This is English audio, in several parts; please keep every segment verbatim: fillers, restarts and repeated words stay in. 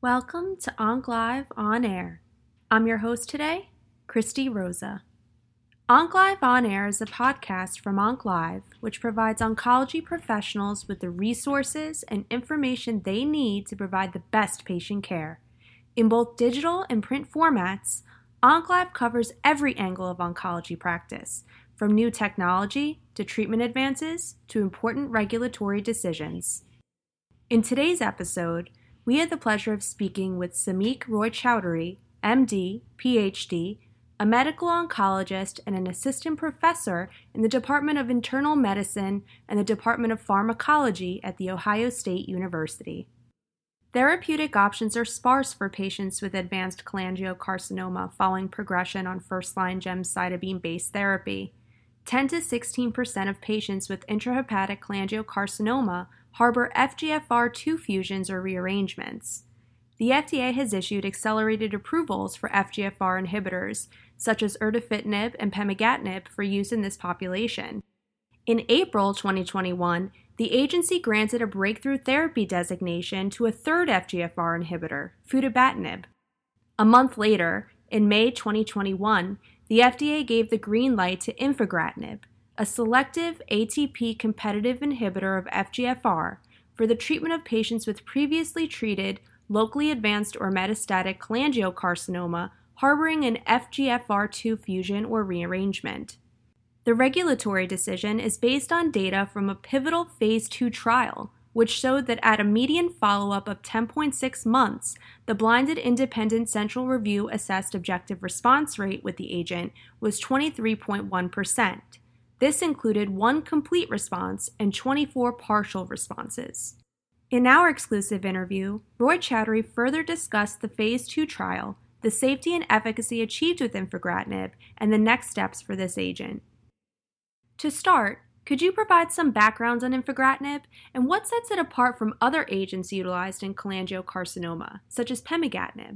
Welcome to Onc Live On Air. I'm your host today, Christy Rosa. Onc Live On Air is a podcast from Onc Live, which provides oncology professionals with the resources and information they need to provide the best patient care. In both digital and print formats, Onc Live covers every angle of oncology practice, from new technology to treatment advances to important regulatory decisions. In today's episode, we had the pleasure of speaking with Sameek Roy-Choudhury, M D, P H D, a medical oncologist and an assistant professor in the Department of Internal Medicine and the Department of Pharmacology at The Ohio State University. Therapeutic options are sparse for patients with advanced cholangiocarcinoma following progression on first-line gemcitabine-based therapy. ten to sixteen percent of patients with intrahepatic cholangiocarcinoma harbor F G F R two fusions or rearrangements. The F D A has issued accelerated approvals for F G F R inhibitors, such as erdafitinib and pemigatinib, for use in this population. In April twenty twenty-one, the agency granted a breakthrough therapy designation to a third F G F R inhibitor, futibatinib. A month later, in May twenty twenty-one, the F D A gave the green light to infigratinib, a selective A T P-competitive inhibitor of F G F R for the treatment of patients with previously treated locally advanced or metastatic cholangiocarcinoma harboring an F G F R two fusion or rearrangement. The regulatory decision is based on data from a pivotal phase two trial, which showed that at a median follow-up of ten point six months, the blinded independent central review assessed objective response rate with the agent was twenty-three point one percent. This included one complete response and twenty-four partial responses. In our exclusive interview, Roy-Choudhury further discussed the phase two trial, the safety and efficacy achieved with infigratinib, and the next steps for this agent. To start, could you provide some background on infigratinib and what sets it apart from other agents utilized in cholangiocarcinoma, such as pemigatinib?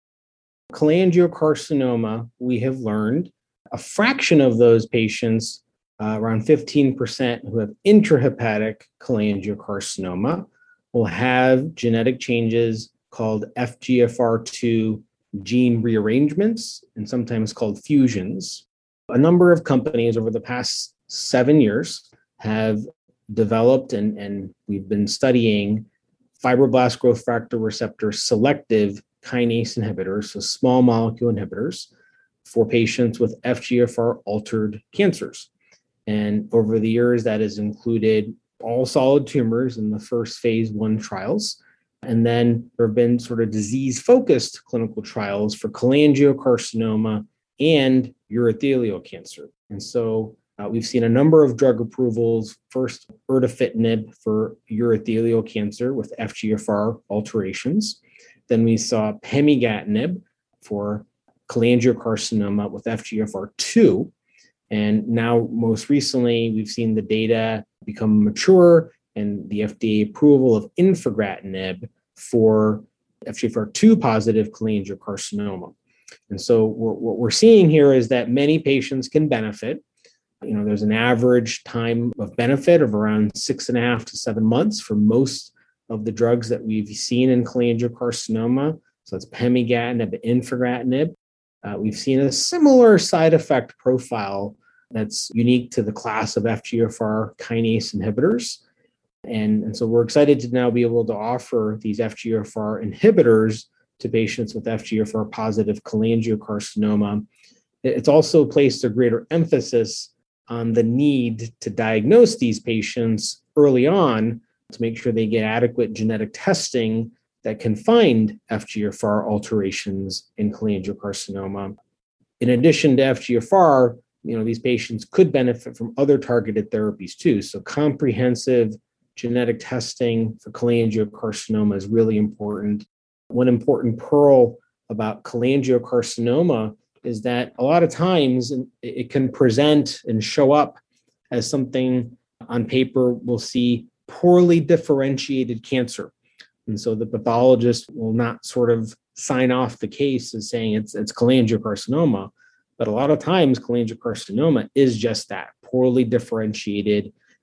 Cholangiocarcinoma, we have learned, a fraction of those patients, uh, around fifteen percent who have intrahepatic cholangiocarcinoma, will have genetic changes called F G F R two gene rearrangements and sometimes called fusions. A number of companies over the past seven years have developed and, and we've been studying fibroblast growth factor receptor selective kinase inhibitors, so small molecule inhibitors for patients with F G F R altered cancers. And over the years, that has included all solid tumors in the first phase one trials. And then there have been sort of disease-focused clinical trials for cholangiocarcinoma and urothelial cancer. And so uh, we've seen a number of drug approvals. First, erdafitinib for urothelial cancer with F G F R alterations. Then we saw pemigatinib for cholangiocarcinoma with F G F R two. And now, most recently, we've seen the data become mature and the F D A approval of infigratinib for F G F R two positive cholangiocarcinoma. And so we're, what we're seeing here is that many patients can benefit. You know, there's an average time of benefit of around six and a half to seven months for most of the drugs that we've seen in cholangiocarcinoma. So that's pemigatinib, infigratinib. Uh, we've seen a similar side effect profile that's unique to the class of F G F R kinase inhibitors. And, and so we're excited to now be able to offer these F G F R inhibitors to patients with F G F R positive cholangiocarcinoma. It's also placed a greater emphasis on the need to diagnose these patients early on to make sure they get adequate genetic testing that can find F G F R alterations in cholangiocarcinoma. In addition to F G F R, you know, these patients could benefit from other targeted therapies too. So comprehensive genetic testing for cholangiocarcinoma is really important. One important pearl about cholangiocarcinoma is that a lot of times it can present and show up as something on paper we'll see poorly differentiated cancer. And so the pathologist will not sort of sign off the case as saying it's, it's cholangiocarcinoma. But a lot of times cholangiocarcinoma is just that, poorly differentiated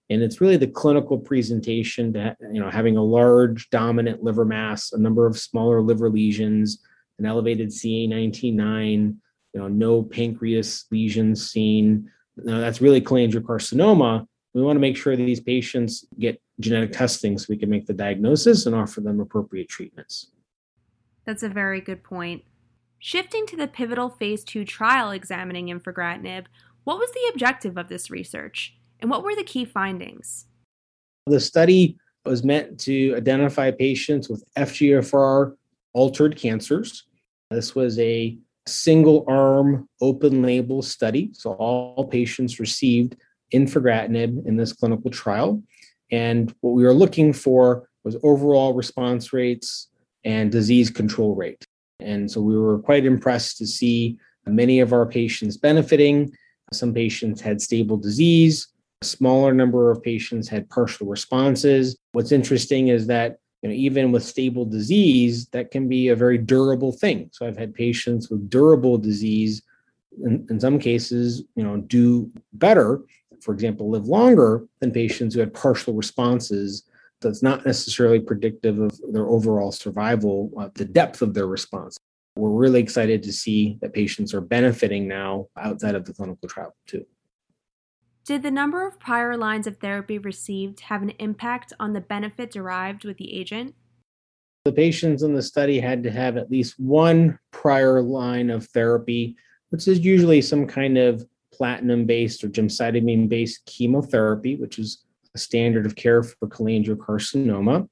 And it's really the clinical presentation to, you know, having a large dominant liver mass, a number of smaller liver lesions, an elevated C A nineteen nine, you know, no pancreas lesions seen. Now, that's really cholangiocarcinoma. We want to make sure that these patients get genetic testing so we can make the diagnosis and offer them appropriate treatments. That's a very good point. Shifting to the pivotal phase two trial examining infigratinib, what was the objective of this research, and what were the key findings? The study was meant to identify patients with F G F R altered cancers. This was a single arm open label study. So all patients received infigratinib in this clinical trial. And what we were looking for was overall response rates and disease control rate. And so we were quite impressed to see many of our patients benefiting. Some patients had stable disease. A smaller number of patients had partial responses. What's interesting is that, you know, even with stable disease, that can be a very durable thing. So I've had patients with durable disease, in, in some cases, you know, do better, for example, live longer than patients who had partial responses. So it's not necessarily predictive of their overall survival, uh, the depth of their response. We're really excited to see that patients are benefiting now outside of the clinical trial too. Did the number of prior lines of therapy received have an impact on the benefit derived with the agent? The patients in the study had to have at least one prior line of therapy, which is usually some kind of platinum-based or gemcitabine-based chemotherapy, which is a standard of care for cholangiocarcinoma.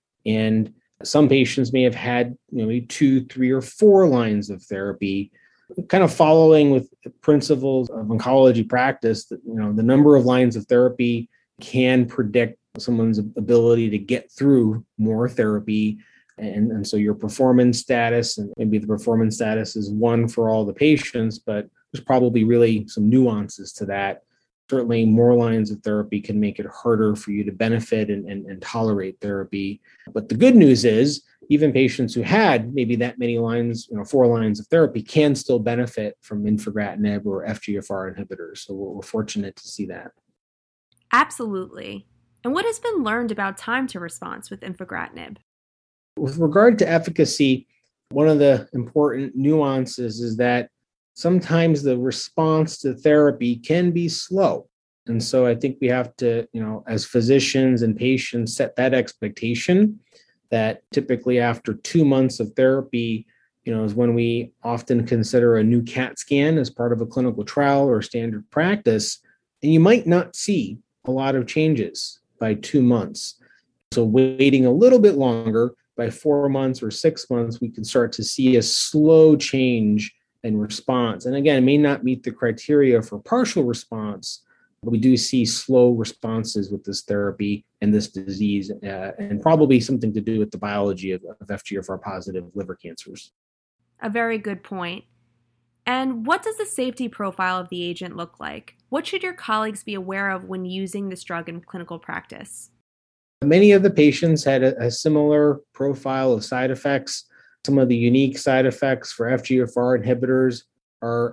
And some patients may have had, you know, maybe two, three, or four lines of therapy, kind of following with the principles of oncology practice. That, you know, the number of lines of therapy can predict someone's ability to get through more therapy. And, and so your performance status, and maybe the performance status is one for all the patients, but there's probably really some nuances to that. Certainly more lines of therapy can make it harder for you to benefit and, and, and tolerate therapy. But the good news is even patients who had maybe that many lines, you know, four lines of therapy can still benefit from infigratinib or F G F R inhibitors. So we're, we're fortunate to see that. Absolutely. And what has been learned about time to response with infigratinib? With regard to efficacy, one of the important nuances is that sometimes the response to therapy can be slow. And so I think we have to, you know, as physicians and patients, set that expectation that typically after two months of therapy, you know, is when we often consider a new CAT scan as part of a clinical trial or standard practice. And you might not see a lot of changes by two months. So waiting a little bit longer, by four months or six months, we can start to see a slow change in response. And again, it may not meet the criteria for partial response, but we do see slow responses with this therapy and this disease, uh, and probably something to do with the biology of, of F G F R positive liver cancers. A very good point. And what does the safety profile of the agent look like? What should your colleagues be aware of when using this drug in clinical practice? Many of the patients had a, a similar profile of side effects. Some of the unique side effects for F G F R inhibitors are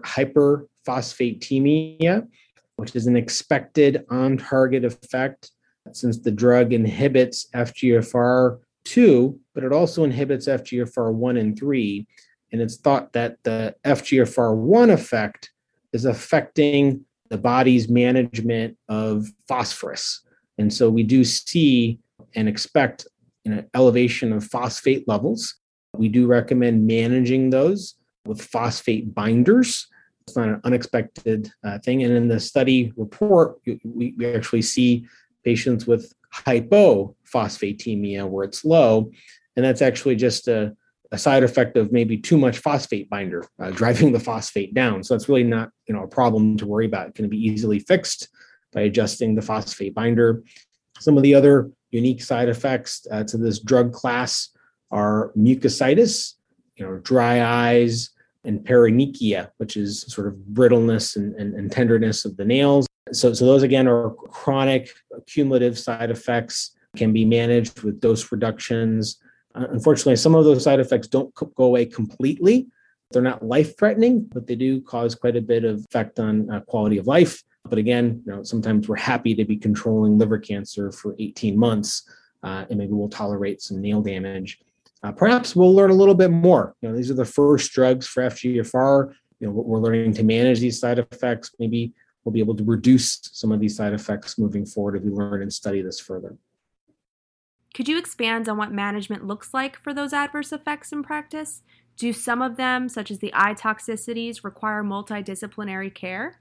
hyperphosphatemia, which is an expected on-target effect since the drug inhibits F G F R two, but it also inhibits F G F R one and three. And it's thought that the F G F R one effect is affecting the body's management of phosphorus. And so we do see and expect an elevation of phosphate levels. We do recommend managing those with phosphate binders. It's not an unexpected uh, thing. And in the study report, we, we actually see patients with hypophosphatemia where it's low. And that's actually just a, a side effect of maybe too much phosphate binder, uh, driving the phosphate down. So it's really not, you know, a problem to worry about. It can be easily fixed by adjusting the phosphate binder. Some of the other unique side effects uh, to this drug class are mucositis, you know, dry eyes, and paronychia, which is sort of brittleness and, and, and tenderness of the nails. So, so those, again, are chronic cumulative side effects, can be managed with dose reductions. Uh, unfortunately, some of those side effects don't co- go away completely. They're not life-threatening, but they do cause quite a bit of effect on uh, quality of life. But again, you know, sometimes we're happy to be controlling liver cancer for eighteen months, uh, and maybe we'll tolerate some nail damage. Uh, perhaps we'll learn a little bit more. You know, these are the first drugs for F G F R. You know, we're learning to manage these side effects. Maybe we'll be able to reduce some of these side effects moving forward if we learn and study this further. Could you expand on what management looks like for those adverse effects in practice? Do some of them, such as the eye toxicities, require multidisciplinary care?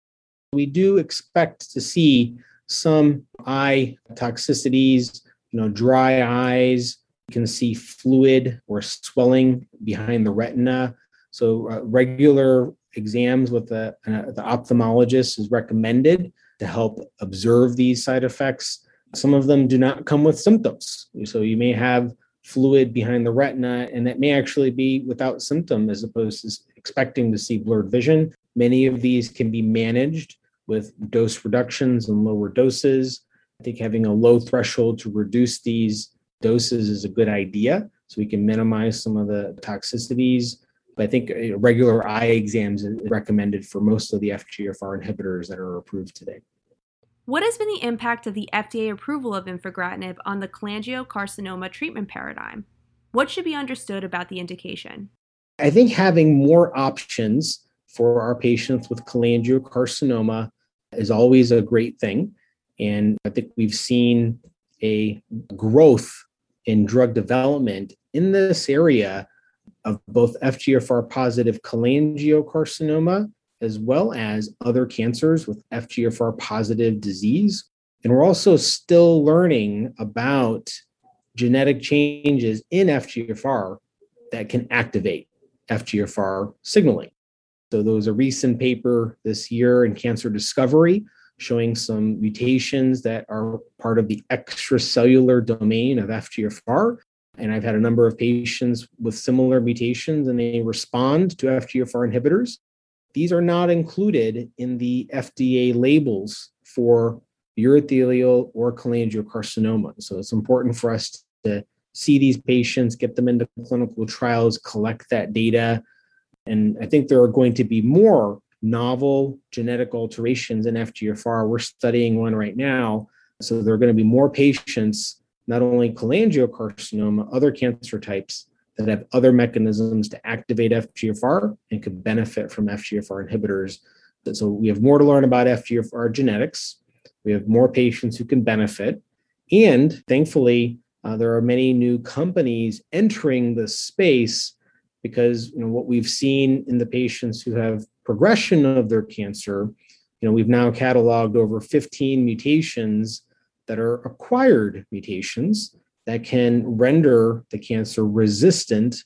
We do expect to see some eye toxicities, you know, dry eyes. You can see fluid or swelling behind the retina. So uh, regular exams with the, uh, the ophthalmologist is recommended to help observe these side effects. Some of them do not come with symptoms. So you may have fluid behind the retina, and that may actually be without symptom as opposed to expecting to see blurred vision. Many of these can be managed with dose reductions and lower doses. I think having a low threshold to reduce these doses is a good idea so we can minimize some of the toxicities. But I think regular eye exams are recommended for most of the F G F R inhibitors that are approved today. What has been the impact of the F D A approval of infigratinib on the cholangiocarcinoma treatment paradigm? What should be understood about the indication? I think having more options for our patients with cholangiocarcinoma is always a great thing. And I think we've seen a growth in drug development in this area of both F G F R positive cholangiocarcinoma as well as other cancers with F G F R positive disease. And we're also still learning about genetic changes in F G F R that can activate F G F R signaling. So there was a recent paper this year in Cancer Discovery showing some mutations that are part of the extracellular domain of F G F R. And I've had a number of patients with similar mutations and they respond to F G F R inhibitors. These are not included in the F D A labels for urothelial or cholangiocarcinoma. So it's important for us to see these patients, get them into clinical trials, collect that data. And I think there are going to be more novel genetic alterations in F G F R. We're studying one right now. So there are going to be more patients, not only cholangiocarcinoma, other cancer types that have other mechanisms to activate F G F R and could benefit from F G F R inhibitors. So we have more to learn about F G F R genetics. We have more patients who can benefit. And thankfully, uh, there are many new companies entering the space because you know what we've seen in the patients who have progression of their cancer, you know, we've now cataloged over fifteen mutations that are acquired mutations that can render the cancer resistant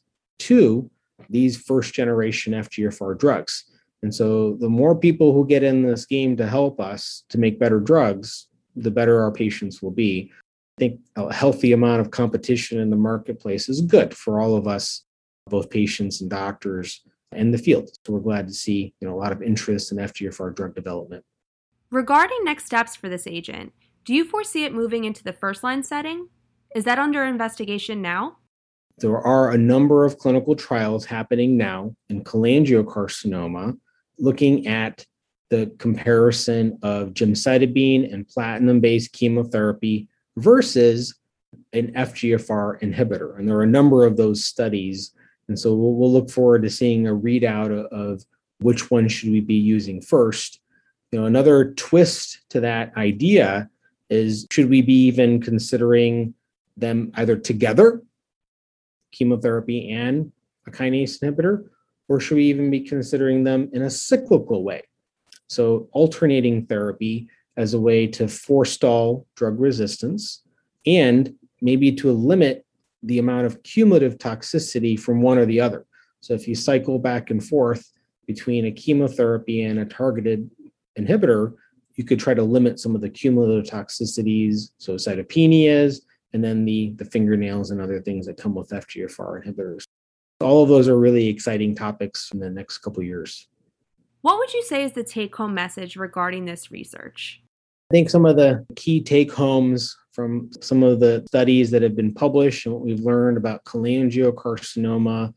to these first generation F G F R drugs. And so the more people who get in this game to help us to make better drugs, the better our patients will be. I think a healthy amount of competition in the marketplace is good for all of us, both patients and doctors and the field. So we're glad to see, you know, a lot of interest in F G F R drug development. Regarding next steps for this agent, do you foresee it moving into the first-line setting? Is that under investigation now? There are a number of clinical trials happening now in cholangiocarcinoma looking at the comparison of gemcitabine and platinum-based chemotherapy versus an F G F R inhibitor. And there are a number of those studies. And so we'll, we'll look forward to seeing a readout of, of which one should we be using first. You know, another twist to that idea is, should we be even considering them either together, chemotherapy and a kinase inhibitor, or should we even be considering them in a cyclical way? So alternating therapy as a way to forestall drug resistance and maybe to limit the amount of cumulative toxicity from one or the other. So if you cycle back and forth between a chemotherapy and a targeted inhibitor, you could try to limit some of the cumulative toxicities, so cytopenias, and then the, the fingernails and other things that come with F G F R inhibitors. All of those are really exciting topics in the next couple of years. What would you say is the take-home message regarding this research? I think some of the key take-homes from some of the studies that have been published and what we've learned about cholangiocarcinoma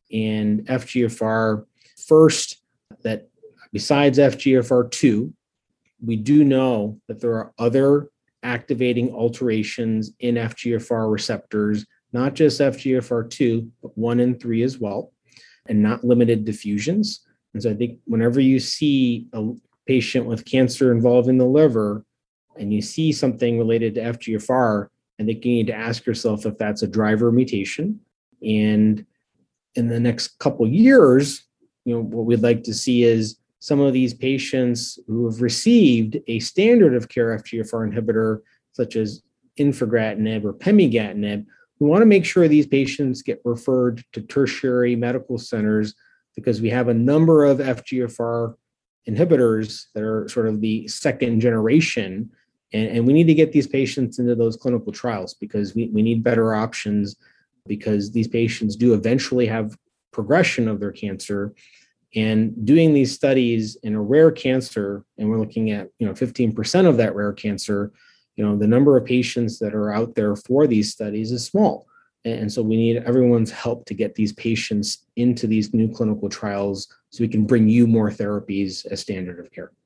and F G F R, first, that besides F G F R two, we do know that there are other activating alterations in F G F R receptors, not just F G F R two, but one and three as well, and not limited diffusions. And so I think whenever you see a patient with cancer involving the liver and you see something related to F G F R, I think you need to ask yourself if that's a driver mutation. And in the next couple of years, you know, what we'd like to see is some of these patients who have received a standard of care F G F R inhibitor, such as infigratinib or pemigatinib, we want to make sure these patients get referred to tertiary medical centers because we have a number of F G F R inhibitors that are sort of the second generation. And, and we need to get these patients into those clinical trials because we, we need better options because these patients do eventually have progression of their cancer. And doing these studies in a rare cancer, and we're looking at, you know, fifteen percent of that rare cancer, you know, the number of patients that are out there for these studies is small. And so we need everyone's help to get these patients into these new clinical trials so we can bring you more therapies as standard of care.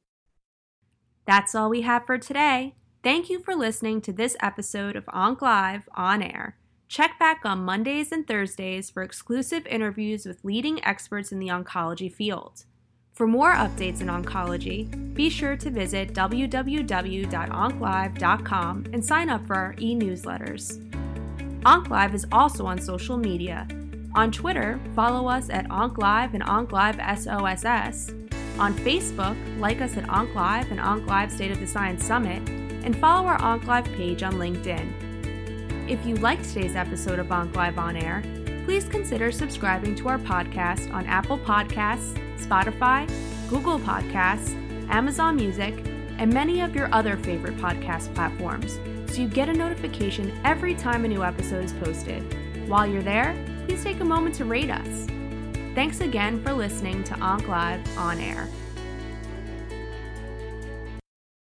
That's all we have for today. Thank you for listening to this episode of Onc Live On Air. Check back on Mondays and Thursdays for exclusive interviews with leading experts in the oncology field. For more updates in oncology, be sure to visit w w w dot onc live dot com and sign up for our e-newsletters. OncLive is also on social media. On Twitter, follow us at OncLive and OncLiveSOSS. On Facebook, like us at OncLive and OncLive State of the Science Summit, and follow our OncLive page on LinkedIn. If you liked today's episode of Onc Live On Air, please consider subscribing to our podcast on Apple Podcasts, Spotify, Google Podcasts, Amazon Music, and many of your other favorite podcast platforms, so you get a notification every time a new episode is posted. While you're there, please take a moment to rate us. Thanks again for listening to Onc Live On Air.